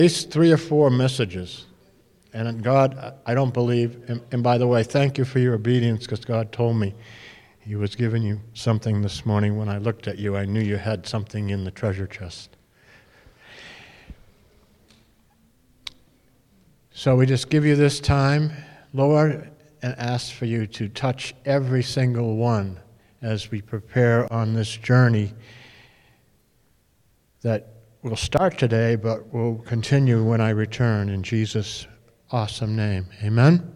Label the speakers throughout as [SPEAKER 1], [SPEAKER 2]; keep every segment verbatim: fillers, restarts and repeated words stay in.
[SPEAKER 1] least three or four messages. And God, I don't believe, and, and by the way, thank you for your obedience, because God told me He was giving you something this morning. When I looked at you, I knew you had something in the treasure chest. So we just give you this time, Lord, and ask for you to touch every single one as we prepare on this journey that will start today, but will continue when I return, in Jesus' awesome name. Amen?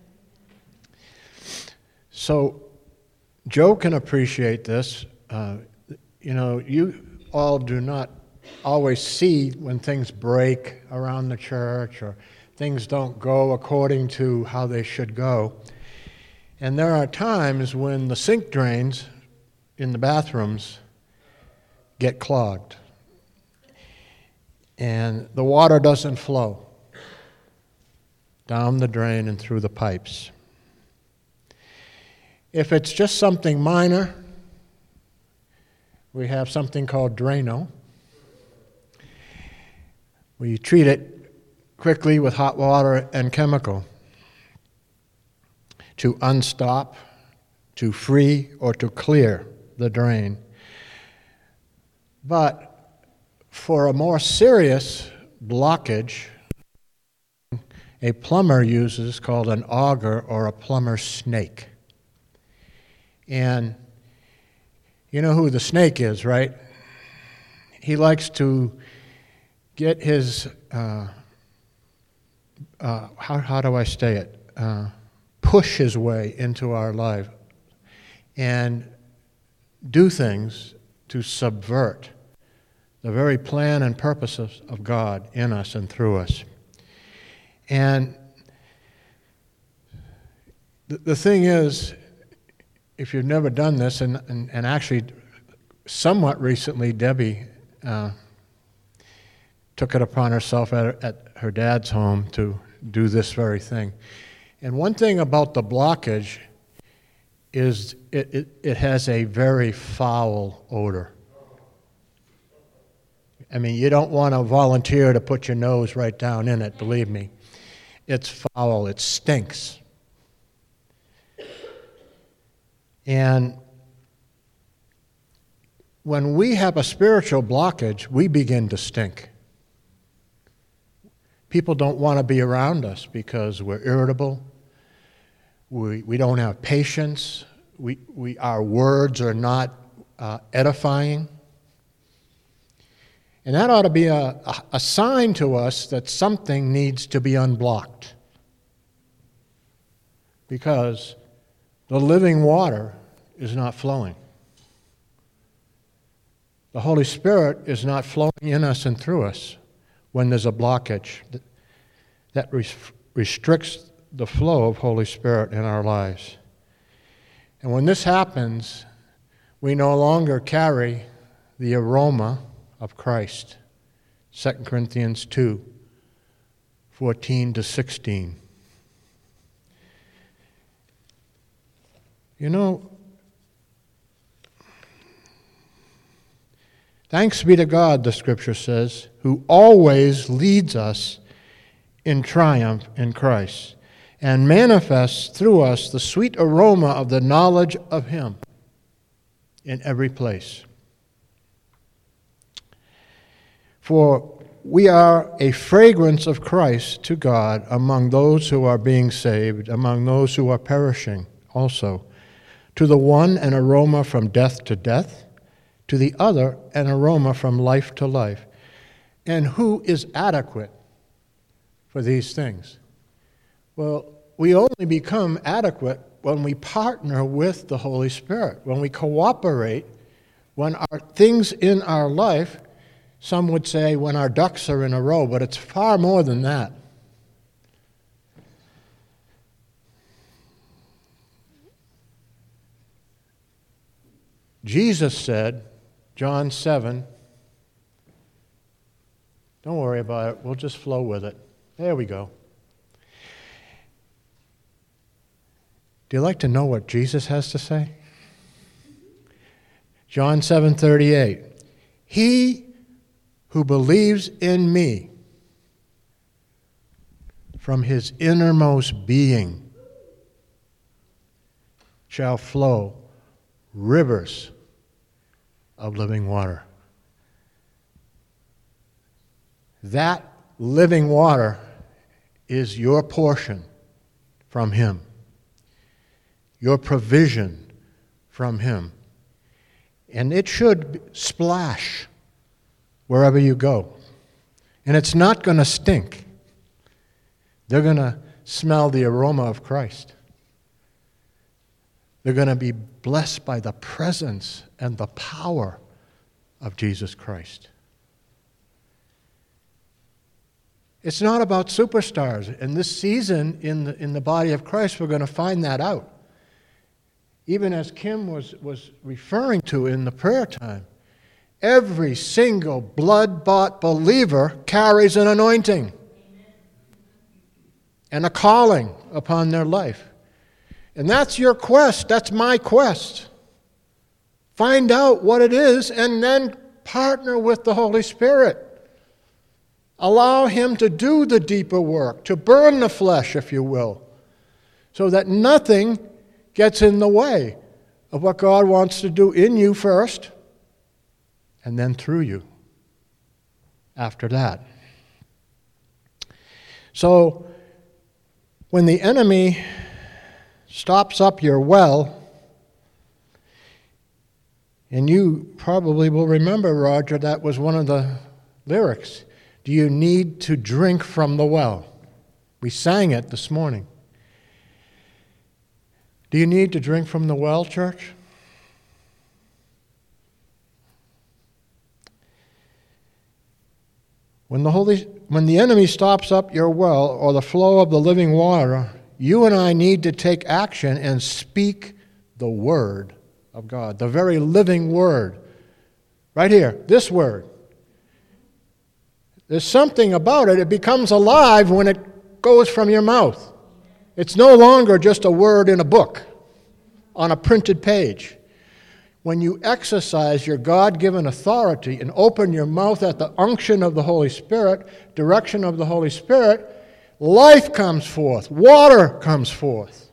[SPEAKER 1] So, Joe can appreciate this. Uh, you know, you all do not always see when things break around the church or things don't go according to how they should go. And there are times when the sink drains in the bathrooms get clogged and the water doesn't flow down the drain and through the pipes. If it's just something minor, we have something called Drano. We treat it quickly with hot water and chemical to unstop, to free, or to clear the drain. But for a more serious blockage, a plumber uses called an auger or a plumber's snake. And you know who the snake is, right? He likes to get his, uh, uh, how, how do I say it? Uh, push his way into our life and do things to subvert the very plan and purposes of God in us and through us. And the, the thing is, if you've never done this, and, and, and actually somewhat recently Debbie uh, took it upon herself at, at her dad's home to do this very thing. And one thing about the blockage is it, it, it has a very foul odor. I mean, you don't want to volunteer to put your nose right down in it, believe me. It's foul, it stinks. And when we have a spiritual blockage, we begin to stink. People don't want to be around us because we're irritable. We, we don't have patience. We, we, our words are not uh, edifying. And that ought to be a, a sign to us that something needs to be unblocked. Because the living water is not flowing. The Holy Spirit is not flowing in us and through us when there's a blockage that restricts the flow of Holy Spirit in our lives. And when this happens, we no longer carry the aroma of Christ. Second Corinthians two, fourteen to sixteen. You know, thanks be to God, the Scripture says, who always leads us in triumph in Christ and manifests through us the sweet aroma of the knowledge of Him in every place. For we are a fragrance of Christ to God among those who are being saved, among those who are perishing also. To the one, an aroma from death to death, to the other, an aroma from life to life. And who is adequate for these things? Well, we only become adequate when we partner with the Holy Spirit, when we cooperate, when our things in our life, some would say when our ducks are in a row, but it's far more than that. Jesus said, John seven, don't worry about it, we'll just flow with it. There we go. Do you like to know what Jesus has to say? John seven thirty-eight. He who believes in me, from his innermost being shall flow rivers of living water. That living water is your portion from him, your provision from him. And it should splash wherever you go. And it's not going to stink. They're going to smell the aroma of Christ. They're going to be blessed by the presence and the power of Jesus Christ. It's not about superstars. In this season, in the, in the body of Christ, we're going to find that out. Even as Kim was, was referring to in the prayer time, every single blood-bought believer carries an anointing and a calling upon their life. And that's your quest. That's my quest. Find out what it is and then partner with the Holy Spirit. Allow him to do the deeper work, to burn the flesh, if you will, so that nothing gets in the way of what God wants to do in you first and then through you after that. So, when the enemy stops up your well, and you probably will remember, Roger, that was one of the lyrics. Do you need to drink from the well? We sang it this morning. Do you need to drink from the well, church? When the Holy, when the enemy stops up your well or the flow of the living water, you and I need to take action and speak the word of God, the very living word. Right here, this word. There's something about it. It becomes alive when it goes from your mouth. It's no longer just a word in a book on a printed page. When you exercise your God-given authority and open your mouth at the unction of the Holy Spirit, direction of the Holy Spirit, life comes forth, water comes forth.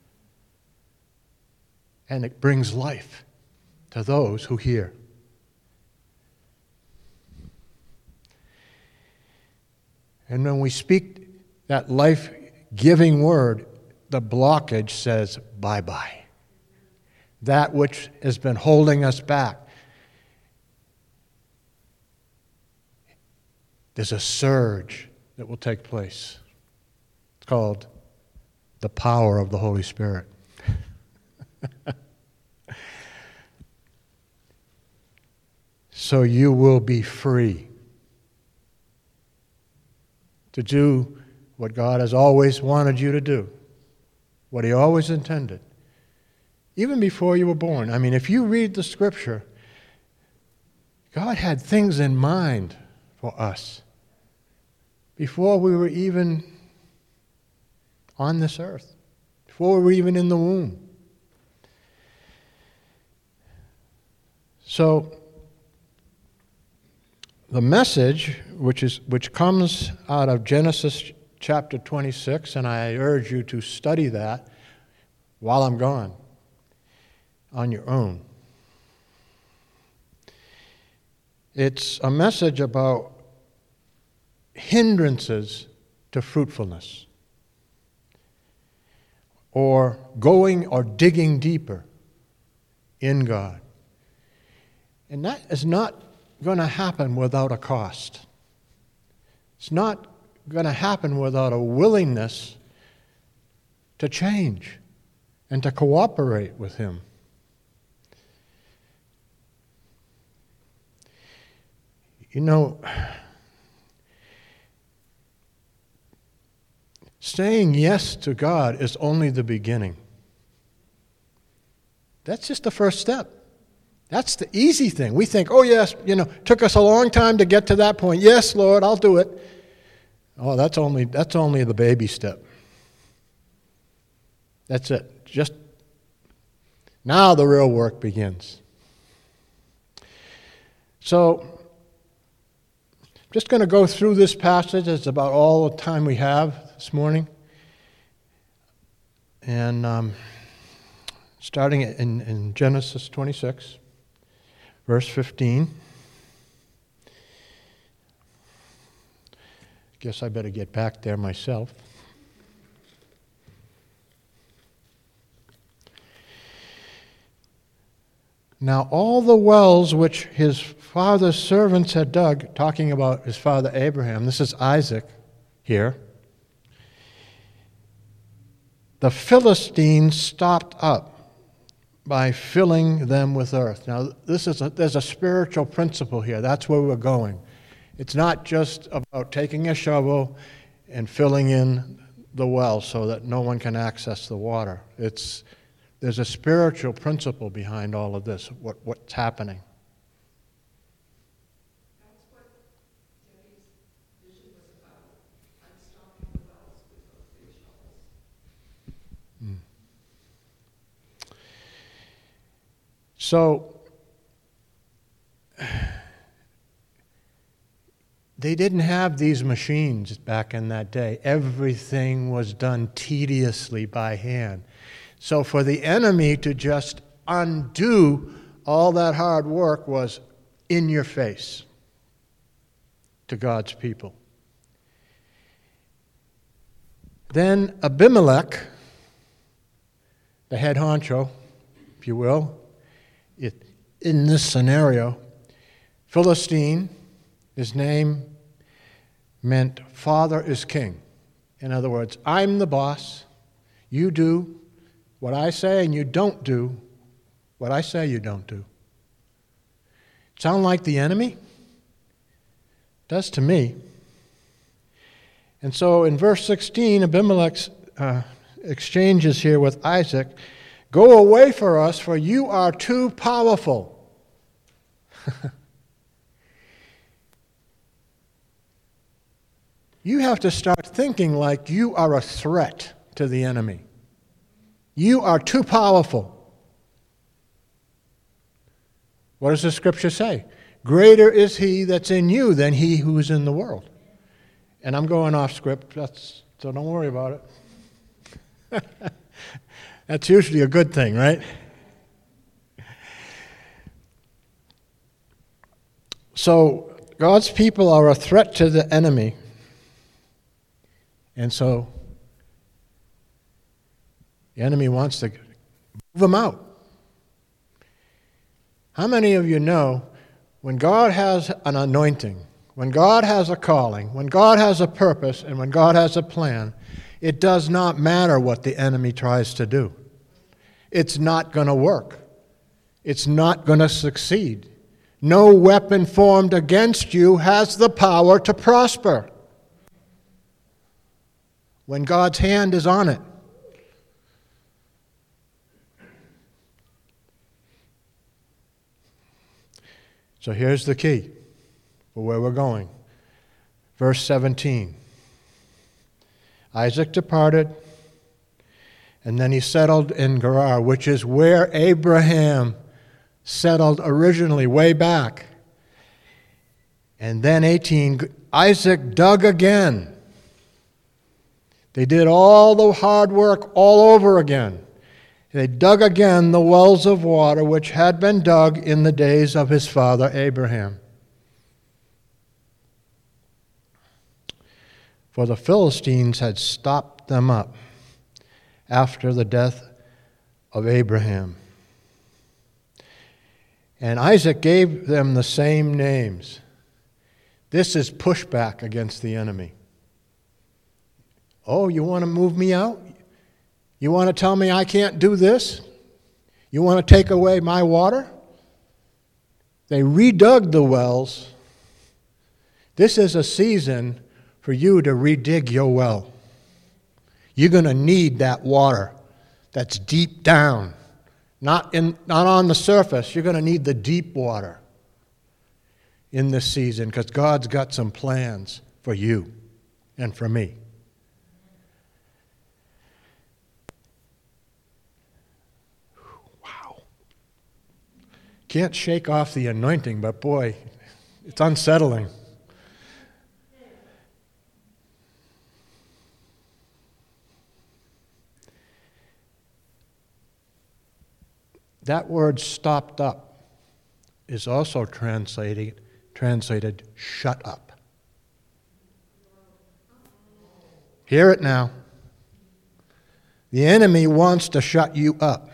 [SPEAKER 1] And it brings life to those who hear. And when we speak that life-giving word, the blockage says, bye-bye. That which has been holding us back. There's a surge that will take place. It's called the power of the Holy Spirit. So you will be free to do what God has always wanted you to do, what he always intended, even before you were born. I mean, if you read the Scripture, God had things in mind for us before we were even on this earth, before we were even in the womb. So, the message, which is which comes out of Genesis chapter twenty-six, and I urge you to study that while I'm gone on your own. It's a message about hindrances to fruitfulness, or going or digging deeper in God. And that is not going to happen without a cost. It's not going to happen without a willingness to change and to cooperate with him. You know, saying yes to God is only the beginning. That's just the first step. That's the easy thing. We think, oh yes, you know, it took us a long time to get to that point. Yes, Lord, I'll do it. Oh, that's only that's only the baby step. That's it. Just now the real work begins. So, I'm just going to go through this passage. It's about all the time we have this morning. And um, starting in, in Genesis twenty-six, verse fifteen. Guess I better get back there myself. Now all the wells which his father's servants had dug, talking about his father Abraham, this is Isaac here, the Philistines stopped up by filling them with earth. Now this is a, there's a spiritual principle here. That's where we're going. It's not just about taking a shovel and filling in the well so that no one can access the water. It's There's a spiritual principle behind all of this, what, what's happening.
[SPEAKER 2] That's what Debbie's vision was about. Unstopping the wells with those big shovels.
[SPEAKER 1] Mm. So, they didn't have these machines back in that day. Everything was done tediously by hand. So for the enemy to just undo all that hard work was in your face to God's people. Then Abimelech, the head honcho, if you will, it, in this scenario, Philistine, his name meant father is king. In other words, I'm the boss, you do what I say, and you don't do what I say you don't do. Sound like the enemy? Does to me. And so in verse sixteen, Abimelech uh, exchanges here with Isaac, "Go away for us, for you are too powerful." You have to start thinking like you are a threat to the enemy. You are too powerful. What does the scripture say? Greater is he that's in you than he who is in the world. And I'm going off script, that's, so don't worry about it. That's usually a good thing, right? So God's people are a threat to the enemy. And so the enemy wants to move them out. How many of you know when God has an anointing, when God has a calling, when God has a purpose, and when God has a plan, it does not matter what the enemy tries to do. It's not going to work. It's not going to succeed. No weapon formed against you has the power to prosper when God's hand is on it. So here's the key for where we're going. Verse seventeen. Isaac departed, and then he settled in Gerar, which is where Abraham settled originally, way back. And then eighteen, Isaac dug again. They did all the hard work all over again. They dug again the wells of water which had been dug in the days of his father Abraham. For the Philistines had stopped them up after the death of Abraham. And Isaac gave them the same names. This is pushback against the enemy. Oh, you want to move me out? You want to tell me I can't do this? You want to take away my water? They redug the wells. This is a season for you to redig your well. You're going to need that water that's deep down, not in, not on the surface. You're going to need the deep water in this season because God's got some plans for you and for me. Can't shake off the anointing, but boy, it's unsettling. that word stopped up is also translated, translated shut up. Hear it now. The enemy wants to shut you up.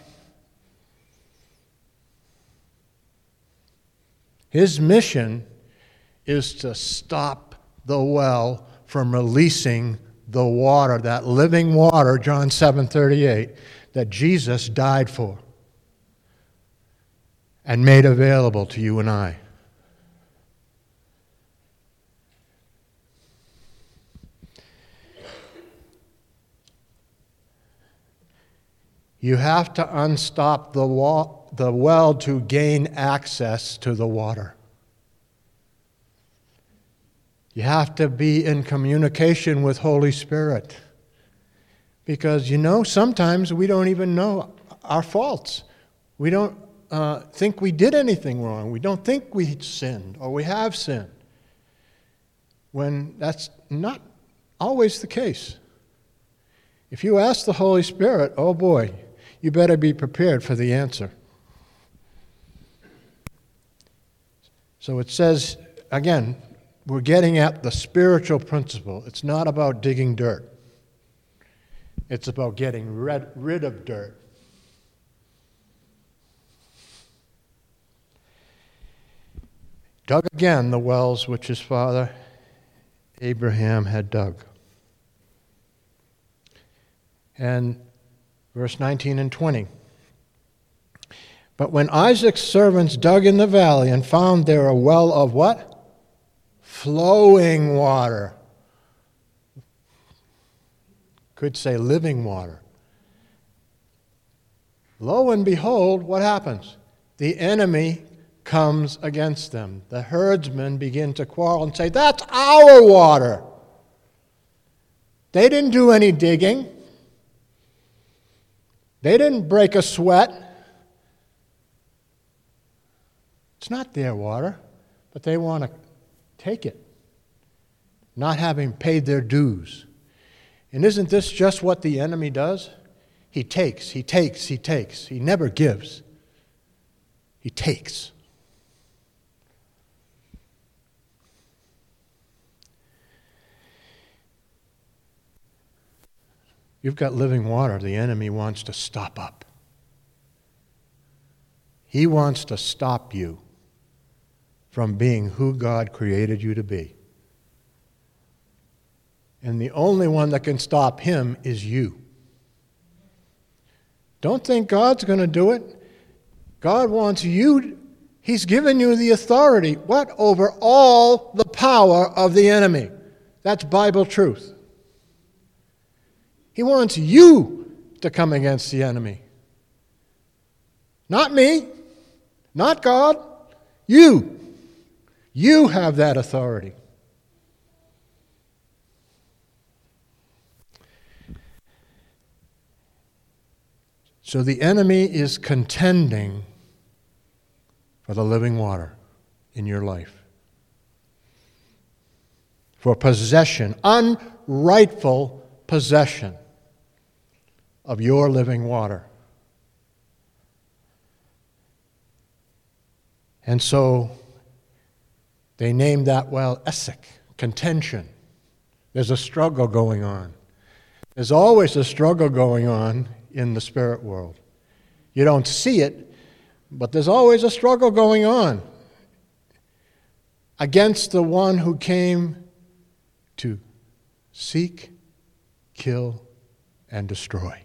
[SPEAKER 1] His mission is to stop the well from releasing the water, that living water, John seven thirty-eight, that Jesus died for and made available to you and I. You have to unstop the, wa- the well to gain access to the water. You have to be in communication with Holy Spirit. Because, you know, sometimes we don't even know our faults. We don't uh, think we did anything wrong. We don't think we sinned or we have sinned. When that's not always the case. If you ask the Holy Spirit, oh boy, you better be prepared for the answer. So it says, again, we're getting at the spiritual principle. It's not about digging dirt. It's about getting rid, rid of dirt. Dug again the wells which his father Abraham had dug. And verse nineteen and twenty. But when Isaac's servants dug in the valley and found there a well of what? Flowing water. Could say living water. Lo and behold, what happens? The enemy comes against them. The herdsmen begin to quarrel and say, that's our water. They didn't do any digging. They didn't break a sweat. It's not their water, but they want to take it, not having paid their dues. And isn't this just what the enemy does? He takes, he takes, he takes. He never gives. He takes. You've got living water. The enemy wants to stop up. He wants to stop you from being who God created you to be. And the only one that can stop him is you. Don't think God's going to do it. God wants you, he's given you the authority. What? Over all the power of the enemy. That's Bible truth. He wants you to come against the enemy. Not me, not God, you. You have that authority. So the enemy is contending for the living water in your life. For possession, unrightful possession of your living water. And so they named that well Essek, contention. There's a struggle going on. There's always a struggle going on in the spirit world. You don't see it, but there's always a struggle going on against the one who came to seek, kill, and destroy.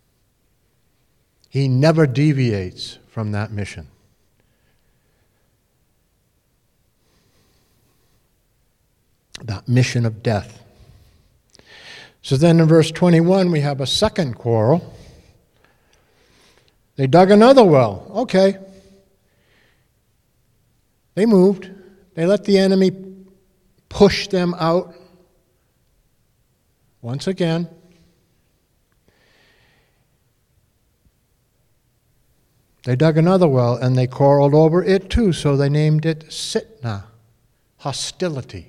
[SPEAKER 1] He never deviates from that mission. That mission of death. So then in verse twenty-one, we have a second quarrel. They dug another well. Okay. They moved. They let the enemy push them out. Once again. They dug another well, and they quarreled over it too, so they named it Sitnah, hostility.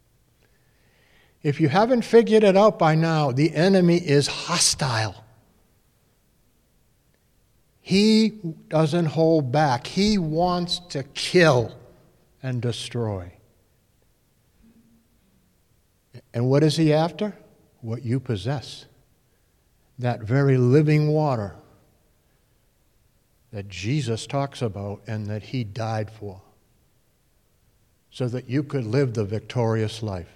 [SPEAKER 1] If you haven't figured it out by now, the enemy is hostile. He doesn't hold back. He wants to kill and destroy. And what is he after? What you possess. That very living water that Jesus talks about and that he died for, so that you could live the victorious life.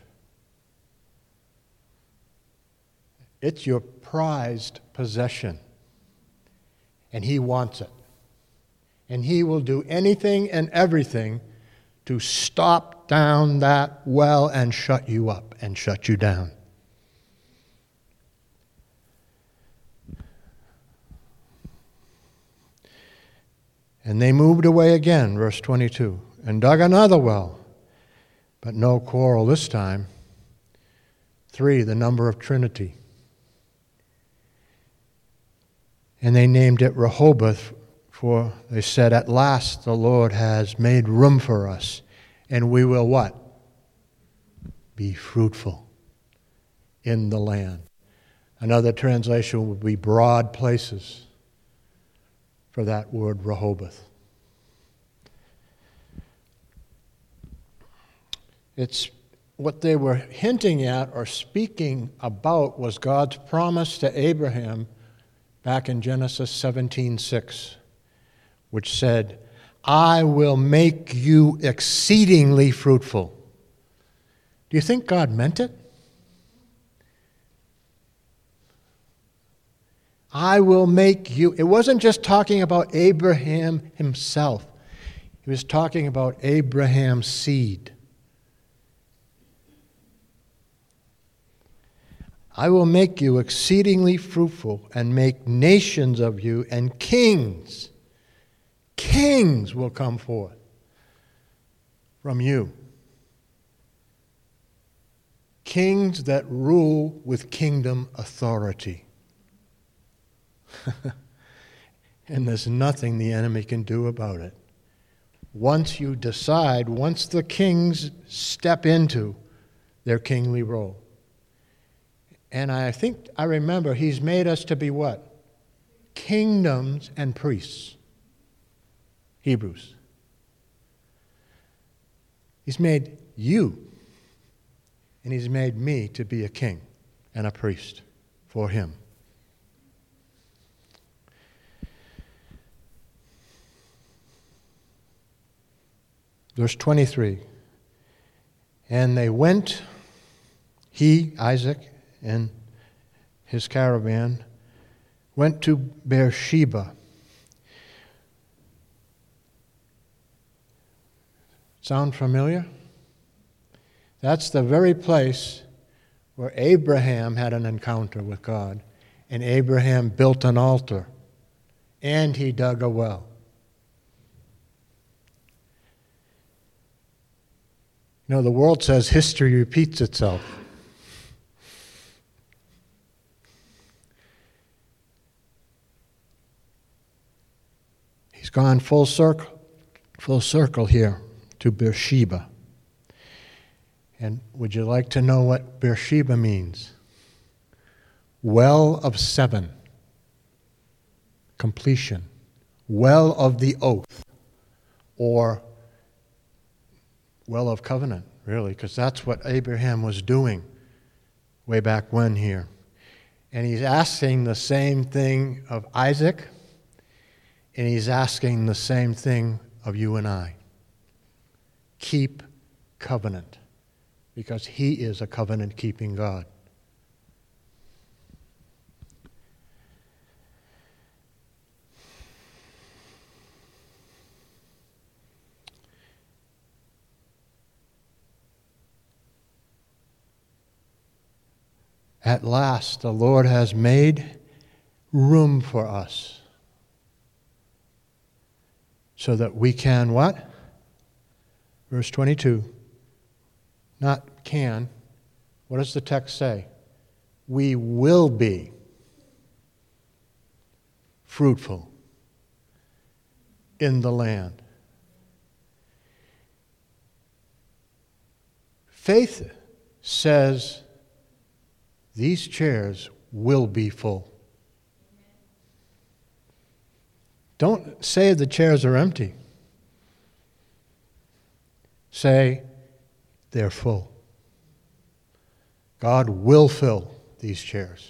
[SPEAKER 1] It's your prized possession, and he wants it. And he will do anything and everything to stop down that well and shut you up and shut you down. And they moved away again, verse twenty-two, and dug another well, but no quarrel this time. Three, the number of Trinity. And they named it Rehoboth, for they said, at last the Lord has made room for us, and we will what? Be fruitful in the land. Another translation would be broad places for that word Rehoboth. It's what they were hinting at or speaking about was God's promise to Abraham back in Genesis seventeen six, which said, I will make you exceedingly fruitful. Do you think God meant it? I will make you. It wasn't just talking about Abraham himself. He was talking about Abraham's seed. I will make you exceedingly fruitful and make nations of you, and kings, kings will come forth from you. Kings that rule with kingdom authority. And there's nothing the enemy can do about it. Once you decide, once the kings step into their kingly role. And I think, I remember, he's made us to be what? Kingdoms and priests. Hebrews. He's made you, and he's made me to be a king and a priest for him. Verse twenty-three, and they went, he, Isaac, and his caravan, went to Beersheba. Sound familiar? That's the very place where Abraham had an encounter with God, and Abraham built an altar, and he dug a well. You know, the world says history repeats itself. He's gone full circle, full circle here to Beersheba. And would you like to know what Beersheba means? Well of seven. Completion. Well of the oath. Or well of covenant, really, because that's what Abraham was doing way back when here. And he's asking the same thing of Isaac, and he's asking the same thing of you and I. Keep covenant, because he is a covenant-keeping God. At last, the Lord has made room for us so that we can what? Verse twenty-two. Not can. What does the text say? We will be fruitful in the land. Faith says, these chairs will be full. Don't say the chairs are empty. Say they're full. God will fill these chairs.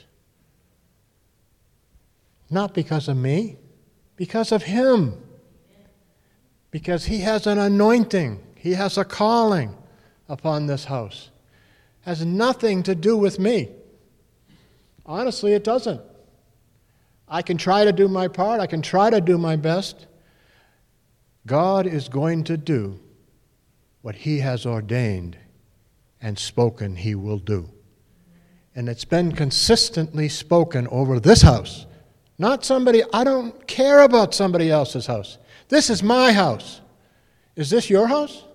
[SPEAKER 1] Not because of me, because of Him. Because He has an anointing. He has a calling upon this house. It has nothing to do with me. Honestly, it doesn't. I can try to do my part. I can try to do my best. God is going to do what He has ordained and spoken He will do. And it's been consistently spoken over this house. Not somebody, I don't care about somebody else's house. This is my house. Is this your house?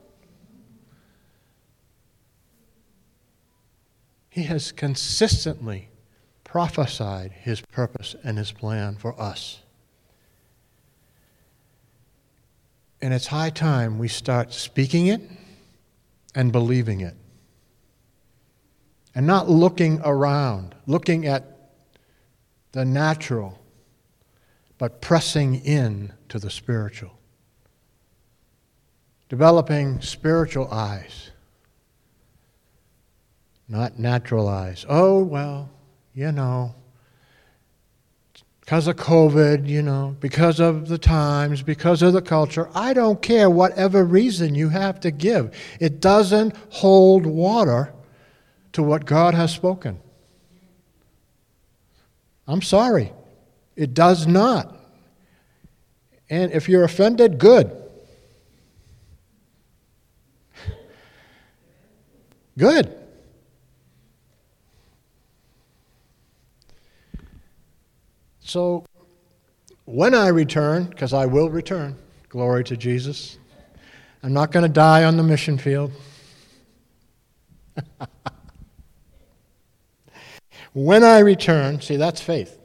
[SPEAKER 1] He has consistently prophesied His purpose and His plan for us. And it's high time we start speaking it and believing it. And not looking around, looking at the natural, but pressing in to the spiritual. Developing spiritual eyes, not natural eyes. Oh, well, you know, because of COVID, you know, because of the times, because of the culture. I don't care whatever reason you have to give. It doesn't hold water to what God has spoken. I'm sorry. It does not. And if you're offended, good. Good. So, when I return, because I will return, glory to Jesus, I'm not going to die on the mission field. When I return, see, that's faith.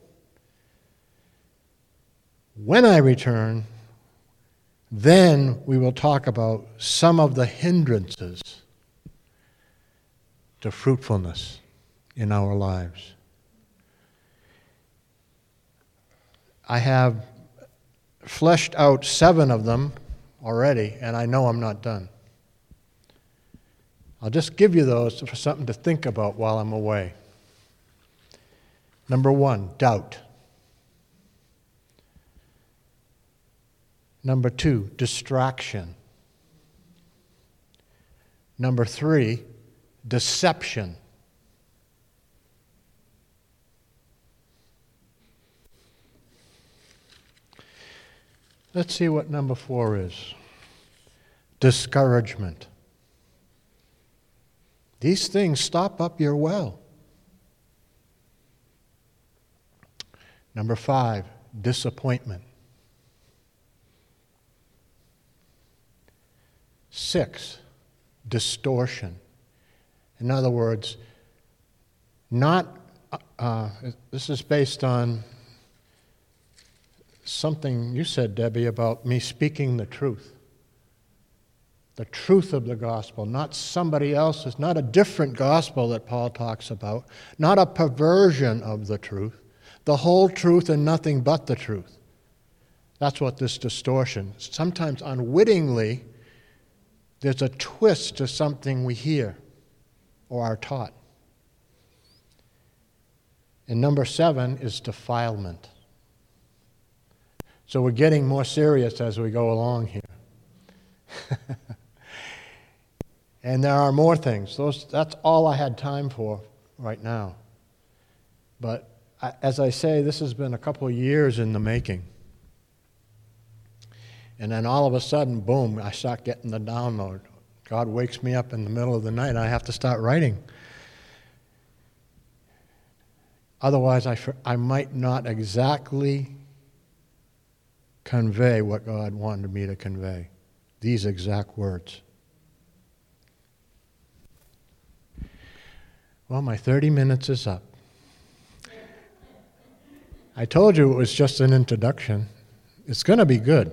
[SPEAKER 1] When I return, then we will talk about some of the hindrances to fruitfulness in our lives. I have fleshed out seven of them already, and I know I'm not done. I'll just give you those for something to think about while I'm away. Number one, doubt. Number two, distraction. Number three, deception. Let's see what number four is. Discouragement. These things stop up your well. Number five, disappointment. Six, distortion. In other words, not, uh, this is based on something you said, Debbie, about me speaking the truth. The truth of the gospel, not somebody else's, not a different gospel that Paul talks about, not a perversion of the truth, the whole truth and nothing but the truth. That's what this distortion, sometimes unwittingly, there's a twist to something we hear or are taught. And number seven is defilement. So we're getting more serious as we go along here. And there are more things. Those, that's all I had time for right now. But I, as I say, this has been a couple of years in the making. And then all of a sudden, boom, I start getting the download. God wakes me up in the middle of the night, and I have to start writing. Otherwise, I, I might not exactly convey what God wanted me to convey. These exact words. Well, my thirty minutes is up. I told you it was just an introduction. It's going to be good.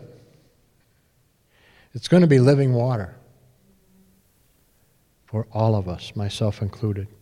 [SPEAKER 1] It's going to be living water for all of us, myself included.